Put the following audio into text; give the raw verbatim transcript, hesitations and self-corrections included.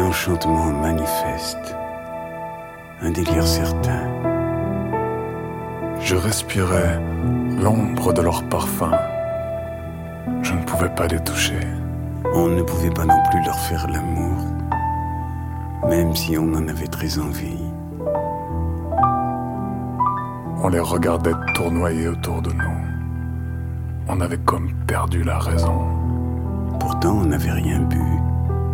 enchantement manifeste, un délire certain. Je respirais l'ombre de leur parfum. Je ne pouvais pas les toucher. On ne pouvait pas non plus leur faire l'amour, même si on en avait très envie. On les regardait tournoyer autour de nous. On avait comme perdu la raison. Pourtant, on n'avait rien bu.